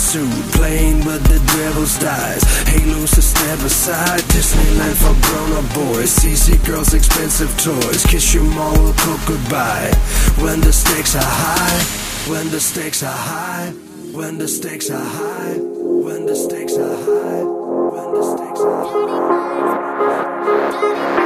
suit, playing with the devil's dice. Halos to step aside, Disneyland for grown-up boys. CC girls, expensive toys, kiss your mom, will cook goodbye. When the stakes are high, when the stakes are high, when the stakes are high, when the stakes are high, when the stakes are high.